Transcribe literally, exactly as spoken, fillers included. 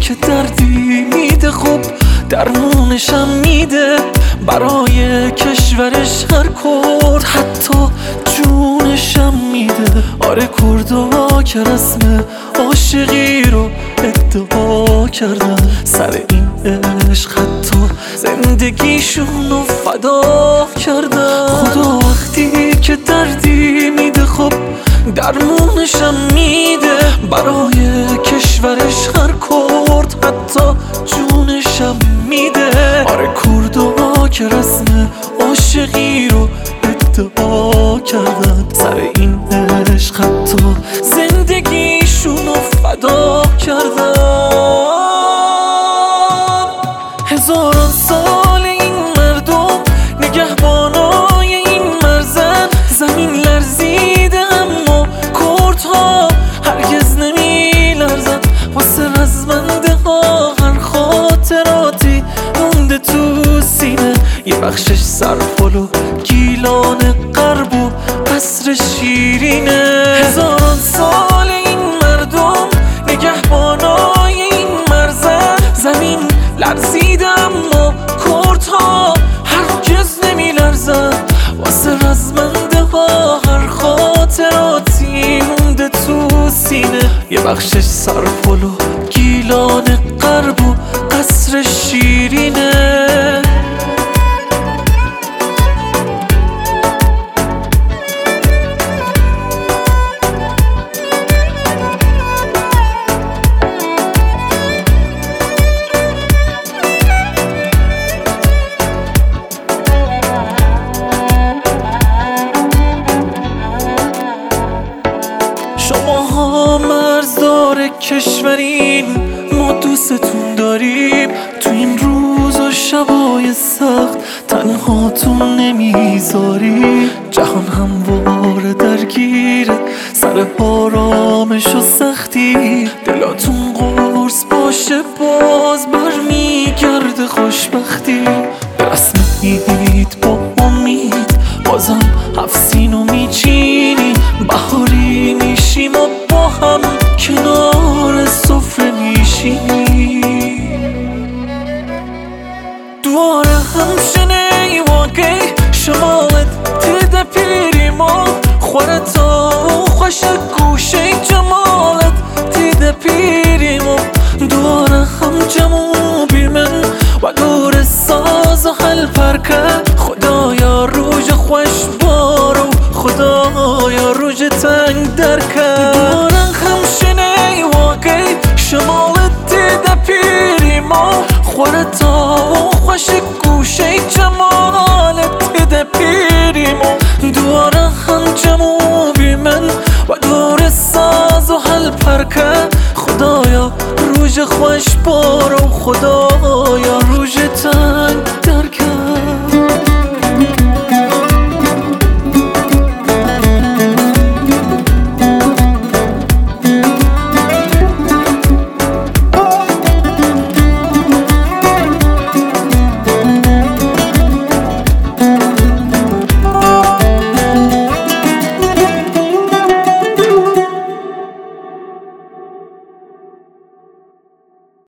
که دردی میده خوب درمونشم میده، برای کشورش هر کرد حتی جونشم میده. آره کردا که رسم عاشقی رو ادعا کردن، سر این عشق حتی زندگیشون رو فدا کردن. خدا وقتی که دردی میده خب درمونشم میده، برای کشورش هر کرد حتی جونشم میده. آره کردا که رسم عاشقی رو ادعا کردن، سر این عشق حتی زندگیشون رو فدا کردن. هزاران سال این مردم نگهبانای این مرزن، زمین لرزیده اما کردها هرگز نمی لرزن. واسه رزمنده ها هر خاطراتی مونده تو سینه، یه بخشش سرپل و گیلان غرب و قصر شیرینه. هزاران سال این مردم نگهبانای این مرزن، زمین لرزیده اما کردها هرگز نمی لرزن. واسه رزمنده ها هر خاطراتی مونده تو سینه، یه بخشش سرپل و گیلان غرب و قصر شیرینه. شماها مرزدار کشورین، ما دوستتون داریم. تو این روز و شبای سخت تنهاتون نمیذاریم. جهان همواره درگیره سر آرامش و سختی، دلاتون قرص باشه باز برمیگرده خوشبختی. به رسم عید با امید بازم هفت سینو میچینی، بهاری میشیم و با هم کنار سفره میشینی. دواره همشنه واقعی شمالت تیده پیری ما خوره تا خوش گوشه جمالت تیده پیری ما. دواره هم جمو بی من و دور ساز و حل پرکه، خدایا روژ خوش بارو خدایا روژ تنگ درکه. دواره همشنه واقعی شمالت تیده پیری ما خوره تا خوش گوشه جمالت تیده پیری ما. دواره هم جمو بی من و دور ساز و حل پرکه، خدایا روژ خوش بارو خدایا روژ تنگ درکه.